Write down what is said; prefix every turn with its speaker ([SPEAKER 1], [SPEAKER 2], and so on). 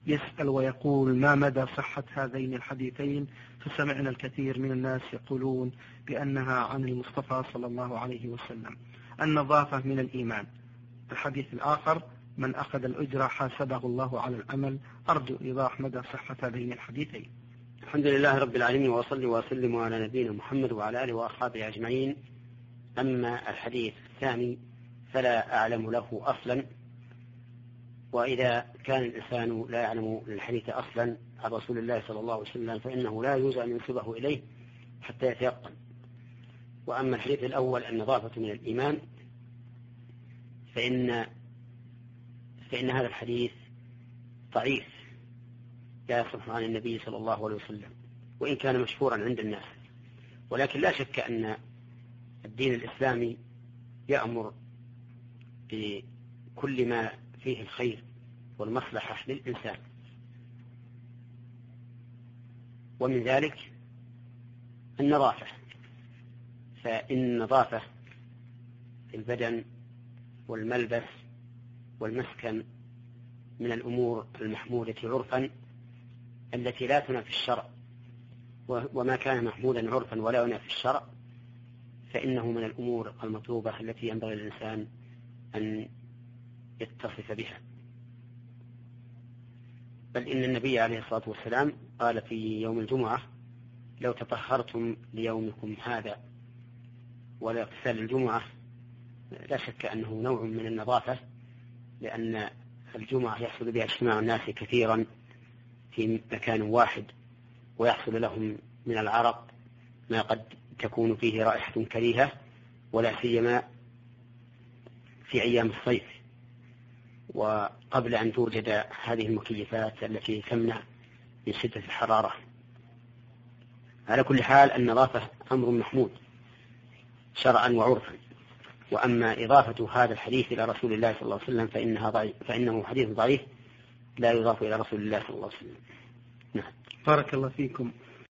[SPEAKER 1] يسأل ويقول: ما مدى صحة هذين الحديثين؟ فسمعنا الكثير من الناس يقولون بأنها عن المصطفى صلى الله عليه وسلم. النظافة من الإيمان. الحديث الآخر: من أخذ الأجرة حاسبه الله على العمل. أرجو إيضاح مدى صحة هذين الحديثين.
[SPEAKER 2] الحمد لله رب العالمين، وأصلي وأسلم على نبينا محمد وعلى آله وأصحابه أجمعين. أما الحديث الثاني فلا أعلم له أصلا، وإذا كان الإنسان لا يعلم الحديث أصلا عن رسول الله صلى الله عليه وسلم فإنه لا يجوز أن ينسبه إليه حتى يتيقن. وأما الحديث الأول النظافة من الإيمان فإن هذا الحديث ضعيف لا يصح عن النبي صلى الله عليه وسلم، وإن كان مشهورا عند الناس. ولكن لا شك أن الدين الإسلامي يأمر بكل ما فيه الخير والمصلحة للإنسان، ومن ذلك النظافة. فإن النظافة في البدن والملبس والمسكن من الأمور المحمودة عرفا التي لا تنافي الشرع، وما كان محمودا عرفا ولا ينافي الشرع فإنه من الأمور المطلوبة التي ينبغي للإنسان أن يتصف بها. بل إن النبي عليه الصلاة والسلام قال في يوم الجمعة: لو تطهرتم ليومكم هذا. والاغتسال الجمعة لا شك أنه نوع من النظافة، لأن الجمعة يحصل بها اجتماع الناس كثيرا في مكان واحد، ويحصل لهم من العرق ما قد تكون فيه رائحة كريهة، ولا سيما في أيام الصيف وقبل أن توجد هذه المكيفات التي تمنع من شدة الحرارة. على كل حال النظافة أمر محمود شرعا وعرفا. وأما إضافة هذا الحديث إلى رسول الله صلى الله عليه وسلم فإنه حديث ضعيف لا يضاف إلى رسول الله صلى الله عليه وسلم. نعم.
[SPEAKER 1] بارك الله فيكم.